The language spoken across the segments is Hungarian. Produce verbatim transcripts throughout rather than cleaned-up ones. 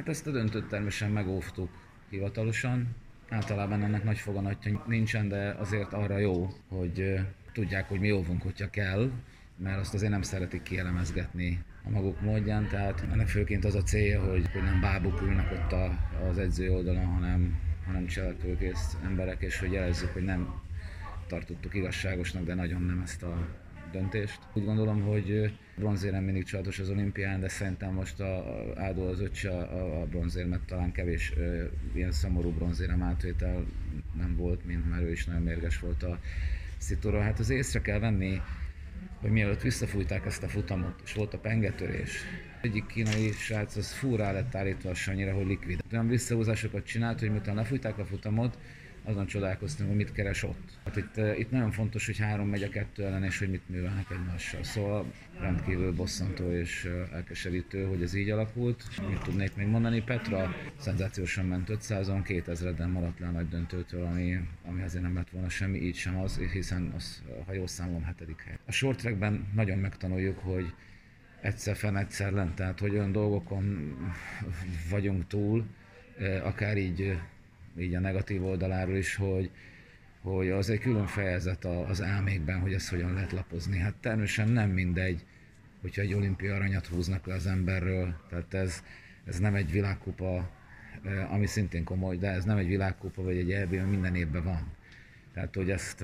Hát ezt a döntőt természetesen megóvtuk hivatalosan. Általában ennek nagy foganatja nincsen, de azért arra jó, hogy tudják, hogy mi óvunk, hogyha kell, mert azt azért nem szeretik kielemezgetni a maguk módján, tehát ennek főként az a célja, hogy, hogy nem bábuk ülnek ott a, az edző oldalon, hanem, hanem cselekvőkész emberek, és hogy jelezzük, hogy nem tartottuk igazságosnak, de nagyon nem ezt a döntést. Úgy gondolom, hogy bronzérem mindig csodatos az olimpián, de szerintem most a Ádó az öccse a, a bronzérmet talán kevés ö, ilyen szomorú bronzérem átvétel nem volt, mint mert ő is nagyon mérges volt a szitúra. Hát az észre kell venni, hogy mielőtt visszafújták ezt a futamot, és volt a pengetörés, egyik kínai srác az fú rá lett állítva a sanyira, hogy likvid. Olyan visszahúzásokat csinált, hogy miután lefújták a futamot, azon csodálkoztunk, hogy mit keres ott. Hát itt, itt nagyon fontos, hogy három megy a kettő ellen, és hogy mit művelnek egymással. Szóval rendkívül bosszantó és elkeserítő, hogy ez így alakult. Mit tudnék még mondani? Petra szenzációsan ment ötszázon, kétezreden maradt le a nagy döntőtől, ami, ami azért nem lett volna semmi, így sem az, hiszen az, ha jól számolom, hetedik hely. A short trackben nagyon megtanuljuk, hogy egyszer fenn, egyszer lent, tehát hogy olyan dolgokon vagyunk túl, akár így így a negatív oldaláról is, hogy, hogy az egy külön fejezet az álmékben, hogy ezt hogyan lehet lapozni. Hát természetesen nem mindegy, hogyha egy olimpia aranyat húznak le az emberről, tehát ez, ez nem egy világkupa, ami szintén komoly, de ez nem egy világkupa vagy egy é bé, ami minden évben van. Tehát, hogy ezt,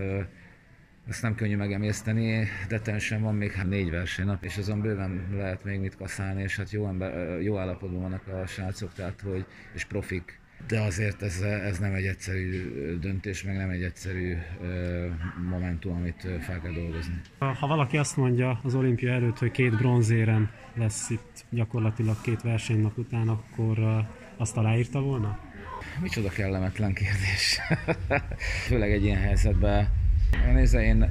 ezt nem könnyű megemészteni, de természetesen van még hát négy versenynap, és azon bőven lehet még mit kaszálni, és hát jó, ember, jó állapotban vannak a srácok, tehát, hogy, és profik. De azért ez, ez nem egy egyszerű döntés, meg nem egy egyszerű uh, momentum, amit fel kell dolgozni. Ha valaki azt mondja az olimpia előtt, hogy két bronzérem lesz itt gyakorlatilag két versenynap után, akkor uh, azt aláírta volna? Micsoda kellemetlen kérdés. Főleg egy ilyen helyzetben. Nézze, én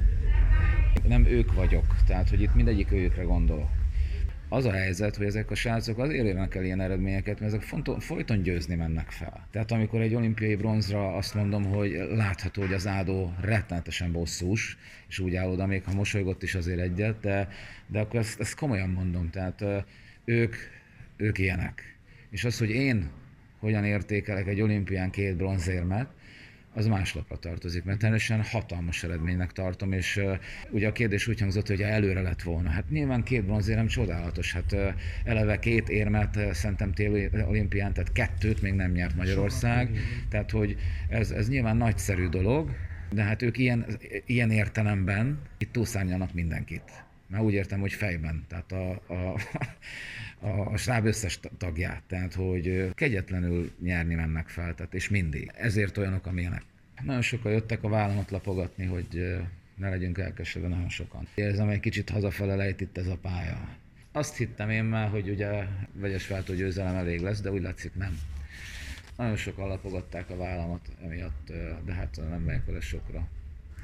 nem ők vagyok, tehát hogy itt mindegyik őjükre gondolok. Az a helyzet, hogy ezek a srácok azért érnek el ilyen eredményeket, mert ezek fonton, folyton győzni mennek fel. Tehát amikor egy olimpiai bronzra azt mondom, hogy látható, hogy az Ádó rettenetesen bosszús, és úgy áll oda, még ha mosolygott is azért egyet, de, de akkor ezt, ezt komolyan mondom, tehát ők, ők ilyenek. És az, hogy én hogyan értékelek egy olimpián két bronzérmet, az más lapra tartozik, mert természetesen hatalmas eredménynek tartom, és uh, ugye a kérdés úgy hangzott, hogy előre lett volna. Hát nyilván két bronzérem csodálatos, hát uh, eleve két érmet uh, szerintem téli olimpián, tehát kettőt még nem nyert Magyarország, tehát hogy ez, ez nyilván nagyszerű dolog, de hát ők ilyen, ilyen értelemben itt túlszárnyalnak mindenkit. Már úgy értem, hogy fejben, tehát a, a, a, a stáb összes tagját, tehát hogy kegyetlenül nyerni mennek fel, tehát és mindig. Ezért olyanok, amilyenek. Nagyon sokan jöttek a vállamat lapogatni, hogy ne legyünk elkeseredve, nagyon sokan. Érzem, egy kicsit hazafele lejt itt ez a pálya. Azt hittem én már, hogy ugye vegyes váltó győzelem elég lesz, de úgy látszik nem. Nagyon sokan lapogatták a vállamat emiatt, de hát nem megyek vele sokra.